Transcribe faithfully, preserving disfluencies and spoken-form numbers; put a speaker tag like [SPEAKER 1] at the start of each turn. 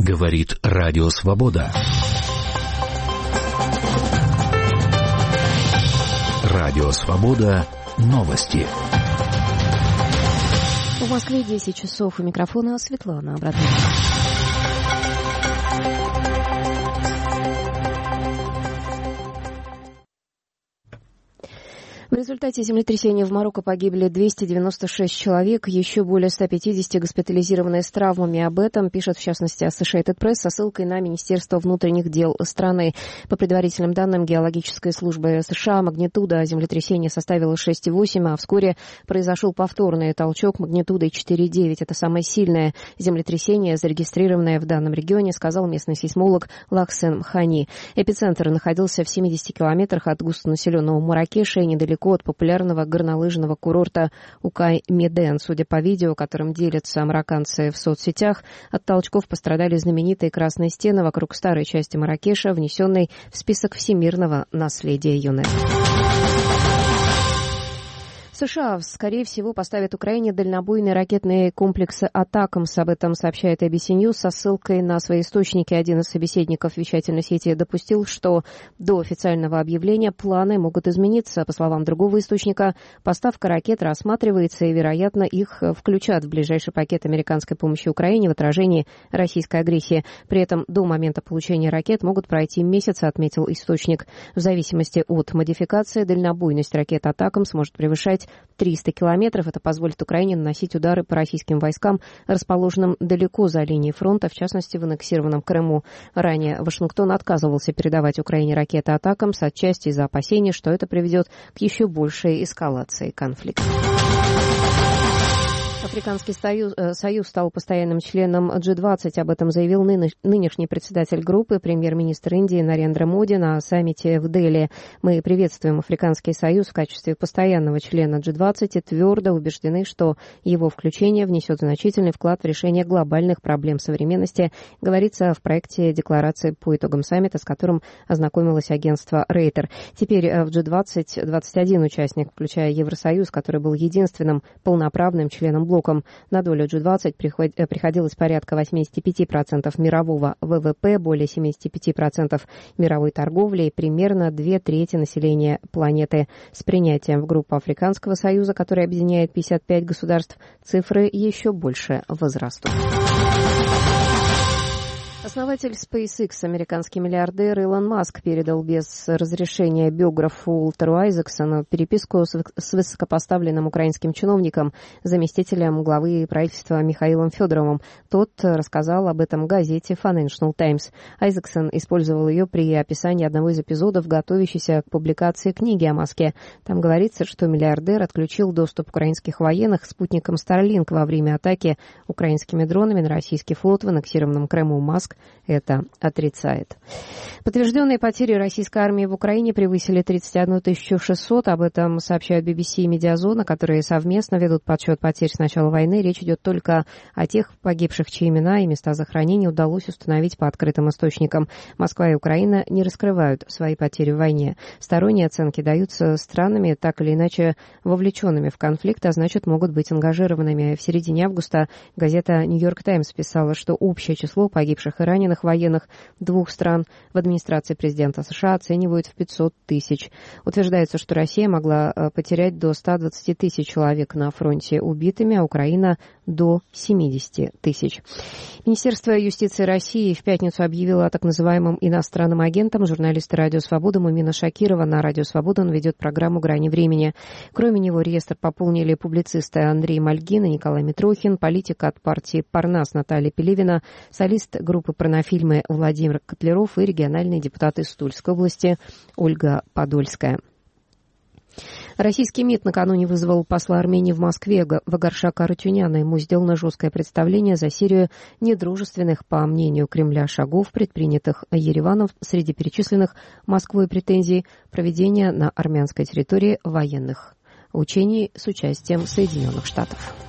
[SPEAKER 1] Говорит Радио Свобода. Радио Свобода. Новости.
[SPEAKER 2] В Москве десять часов. У микрофона Светлана Абрамова. В результате землетрясения в Марокко погибли двести девяносто шесть человек, еще более ста пятидесяти госпитализированы с травмами. Об этом пишет, в частности, Associated Press со ссылкой на Министерство внутренних дел страны. По предварительным данным геологической службы США, магнитуда землетрясения составила шесть и восемь, а вскоре произошел повторный толчок магнитудой четыре и девять. Это самое сильное землетрясение, зарегистрированное в данном регионе, сказал местный сейсмолог Лахсен Мхани. Эпицентр находился в семидесяти километрах от густонаселенного Марракеша и недалеко от популярного горнолыжного курорта Укай-Меден. Судя по видео, которым делятся марокканцы в соцсетях, от толчков пострадали знаменитые красные стены вокруг старой части Марракеша, внесенной в список всемирного наследия ЮНЕСКО. США, скорее всего, поставят Украине дальнобойные ракетные комплексы «Атакамс». Об этом сообщает эй би си News со ссылкой на свои источники. Один из собеседников вещательной сети допустил, что до официального объявления планы могут измениться. По словам другого источника, поставка ракет рассматривается, и, вероятно, их включат в ближайший пакет американской помощи Украине в отражении российской агрессии. При этом до момента получения ракет могут пройти месяцы, отметил источник. В зависимости от модификации, дальнобойность ракет «Атакамс» может превышать триста километров. Это позволит Украине наносить удары по российским войскам, расположенным далеко за линией фронта, в частности, в аннексированном Крыму. Ранее Вашингтон отказывался передавать Украине ракеты «Атакамс», отчасти из-за опасений, что это приведет к еще большей эскалации конфликта. Африканский союз, союз стал постоянным членом джи двадцать. Об этом заявил ны, нынешний председатель группы, премьер-министр Индии Нарендра Моди на саммите в Дели. Мы приветствуем Африканский союз в качестве постоянного члена джи двадцать и твердо убеждены, что его включение внесет значительный вклад в решение глобальных проблем современности, говорится в проекте декларации по итогам саммита, с которым ознакомилось агентство Рейтер. Теперь в джи двадцать двадцать один участник, включая Евросоюз, который был единственным полноправным членом блока. На долю джи двадцать приходилось порядка восемьдесят пять процентов мирового вэ вэ пэ, более семьдесят пять процентов мировой торговли и примерно две трети населения планеты. С принятием в группу Африканского союза, который объединяет пятьдесят пять государств, цифры еще больше возрастут. Основатель SpaceX, американский миллиардер Илон Маск, передал без разрешения биографу Уолтеру Айзексону переписку с высокопоставленным украинским чиновником, заместителем главы правительства Михаилом Федоровым. Тот рассказал об этом газете Financial Times. Айзексон использовал ее при описании одного из эпизодов, готовящейся к публикации книги о Маске. Там говорится, что миллиардер отключил доступ украинских военных к спутникам Starlink во время атаки украинскими дронами на российский флот в аннексированном Крыму. Маск это отрицает. Подтвержденные потери российской армии в Украине превысили тридцать одну тысячу шестьсот. Об этом сообщают би би си и Медиазона, которые совместно ведут подсчет потерь с начала войны. Речь идет только о тех погибших, чьи имена и места захоронения удалось установить по открытым источникам. Москва и Украина не раскрывают свои потери в войне. Сторонние оценки даются странами, так или иначе вовлеченными в конфликт, а значит, могут быть ангажированными. В середине августа газета «Нью-Йорк Таймс» писала, что общее число погибших и раненых военных двух стран в администрации президента США оценивают в пятьсот тысяч. Утверждается, что Россия могла потерять до ста двадцати тысяч человек на фронте убитыми, а Украина до семидесяти тысяч. Министерство юстиции России в пятницу объявило о так называемом иностранном агентом. Журналисты «Радио Свобода» Мумина Шакирова. На «Радио Свобода» он ведет программу «Грани времени». Кроме него реестр пополнили публицисты Андрей Мальгин и Николай Митрохин, политик от партии «Парнас» Наталья Пелевина, солист группы порнофильмы Владимир Котляров и региональный депутат из Тульской области Ольга Подольская. Российский МИД накануне вызвал посла Армении в Москве Вагаршака Арутюняна. Ему сделано жесткое представление за серию недружественных, по мнению Кремля, шагов, предпринятых Ереваном. Среди перечисленных Москвой претензий проведения на армянской территории военных учений с участием Соединенных Штатов.